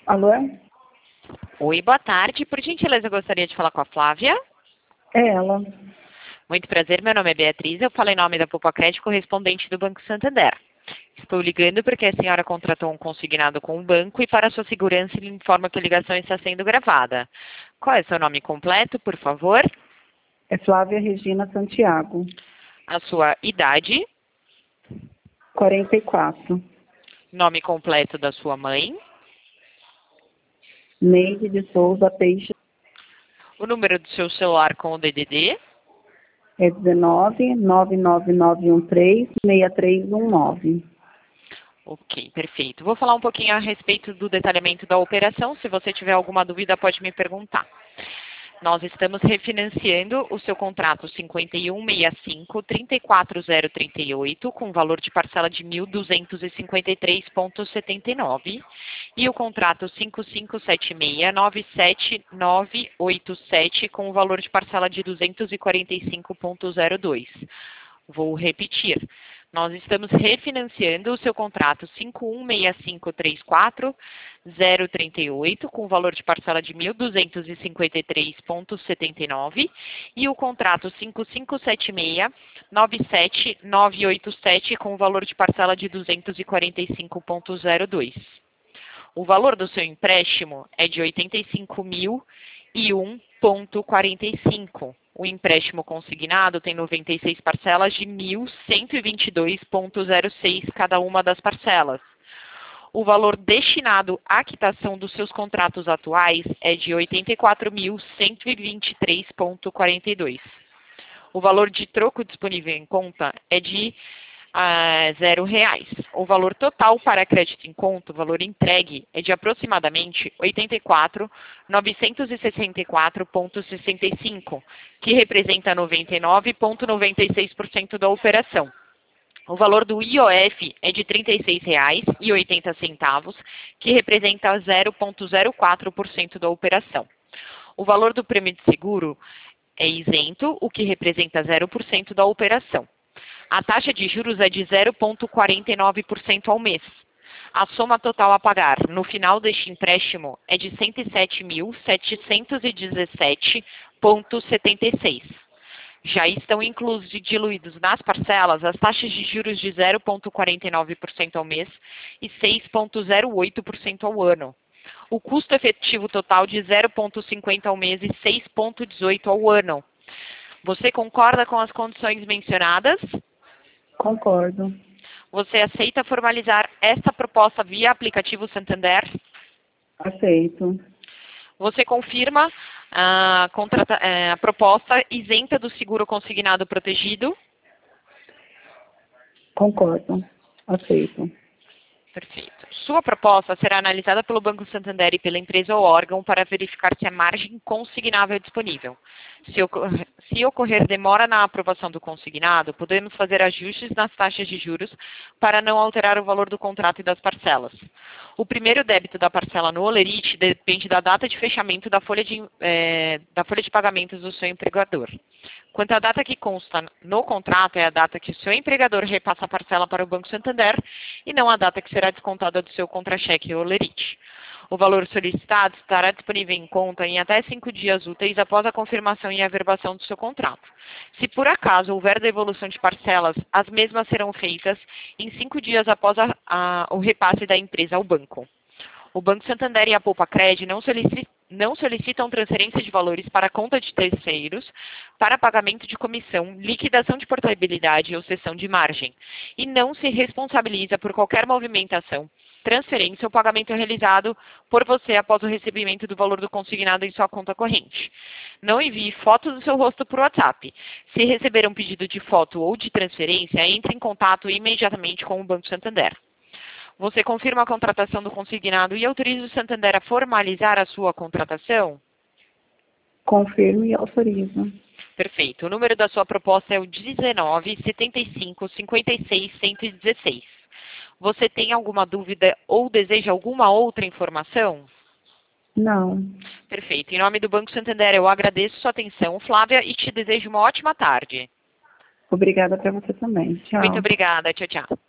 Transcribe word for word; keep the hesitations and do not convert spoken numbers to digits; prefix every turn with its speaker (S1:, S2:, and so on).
S1: Alô?
S2: Oi, boa tarde. Por gentileza, eu gostaria de falar com a Flávia.
S1: É ela.
S2: Muito prazer, meu nome é Beatriz. Eu falo em nome da Poupa Crédito, correspondente do Banco Santander. Estou ligando porque a senhora contratou um consignado com o banco e, para sua segurança, lhe informa que a ligação está sendo gravada. Qual é seu nome completo, por favor?
S1: É Flávia Regina Santiago.
S2: A sua idade,
S1: quarenta e quatro.
S2: nome completo da sua mãe,
S1: Neide de Souza Peixe.
S2: o número do seu celular com o D D D,
S1: É dezenove, nove nove nove um três, seis três um nove.
S2: Ok, perfeito. Vou falar um pouquinho a respeito do detalhamento da operação. Se você tiver alguma dúvida, pode me perguntar. Nós estamos refinanciando o seu contrato cinquenta e um sessenta e cinco, trinta e quatro zero trinta e oito, com valor de parcela de mil duzentos e cinquenta e três vírgula setenta e nove, e o contrato cinco cinco sete seis, nove sete nove oito sete, com o valor de parcela de duzentos e quarenta e cinco vírgula zero dois. Vou repetir. Nós estamos refinanciando o seu contrato cinco um seis cinco três quatro zero trinta e oito, com valor de parcela de mil duzentos e cinquenta e três vírgula setenta e nove, e o contrato cinco cinco sete seis nove sete nove oito sete, com valor de parcela de duzentos e quarenta e cinco vírgula zero dois. O valor do seu empréstimo é de oitenta e cinco mil e um vírgula quarenta e cinco. O empréstimo consignado tem noventa e seis parcelas de mil cento e vinte e dois vírgula zero seis cada uma das parcelas. O valor destinado à quitação dos seus contratos atuais é de oitenta e quatro mil cento e vinte e três vírgula quarenta e dois. O valor de troco disponível em conta é de a zero reais. O valor total para crédito em conta, o valor entregue, é de aproximadamente oitenta e quatro mil novecentos e sessenta e quatro vírgula sessenta e cinco, que representa noventa e nove vírgula noventa e seis por cento da operação. O valor do I O F é de trinta e seis reais e oitenta centavos, que representa zero vírgula zero quatro por cento da operação. O valor do prêmio de seguro é isento, o que representa zero por cento da operação. A taxa de juros é de zero vírgula quarenta e nove por cento ao mês. A soma total a pagar no final deste empréstimo é de cento e sete mil setecentos e dezessete vírgula setenta e seis. Já estão inclusos e diluídos nas parcelas as taxas de juros de zero vírgula quarenta e nove por cento ao mês e seis vírgula zero oito por cento ao ano. O custo efetivo total de zero vírgula cinquenta ao mês e seis vírgula dezoito ao ano. Você concorda com as condições mencionadas?
S1: Concordo.
S2: Você aceita formalizar esta proposta via aplicativo Santander?
S1: Aceito.
S2: Você confirma a, contrata, a proposta isenta do seguro consignado protegido?
S1: Concordo. Aceito.
S2: Perfeito. Sua proposta será analisada pelo Banco Santander e pela empresa ou órgão para verificar se a margem consignável é disponível. Se ocorrer, se ocorrer demora na aprovação do consignado, podemos fazer ajustes nas taxas de juros para não alterar o valor do contrato e das parcelas. O primeiro débito da parcela no Olerite depende da data de fechamento da folha de, eh, da folha de pagamentos do seu empregador. Quanto à data que consta no contrato, é a data que o seu empregador repassa a parcela para o Banco Santander e não a data que será descontada do seu contra-cheque Olerite. O valor solicitado estará disponível em conta em até cinco dias úteis após a confirmação e averbação do seu contrato. Se por acaso houver devolução de parcelas, as mesmas serão feitas em cinco dias após a, a, o repasse da empresa ao banco. O Banco Santander e a Poupa Crédito não solicitam não solicitam transferência de valores para a conta de terceiros para pagamento de comissão, liquidação de portabilidade ou cessão de margem, e não se responsabiliza por qualquer movimentação, transferência ou pagamento realizado por você após o recebimento do valor do consignado em sua conta corrente. Não envie fotos do seu rosto por WhatsApp. Se receber um pedido de foto ou de transferência, entre em contato imediatamente com o Banco Santander. Você confirma a contratação do consignado e autoriza o Santander a formalizar a sua contratação?
S1: Confirmo e autorizo.
S2: Perfeito. O número da sua proposta é o dezenove, setenta e cinco, cinquenta e seis, cento e dezesseis. Você tem alguma dúvida ou deseja alguma outra informação?
S1: Não.
S2: Perfeito. Em nome do Banco Santander, eu agradeço sua atenção, Flávia, e te desejo uma ótima tarde.
S1: Obrigada para você também. Tchau.
S2: Muito obrigada. Tchau, tchau.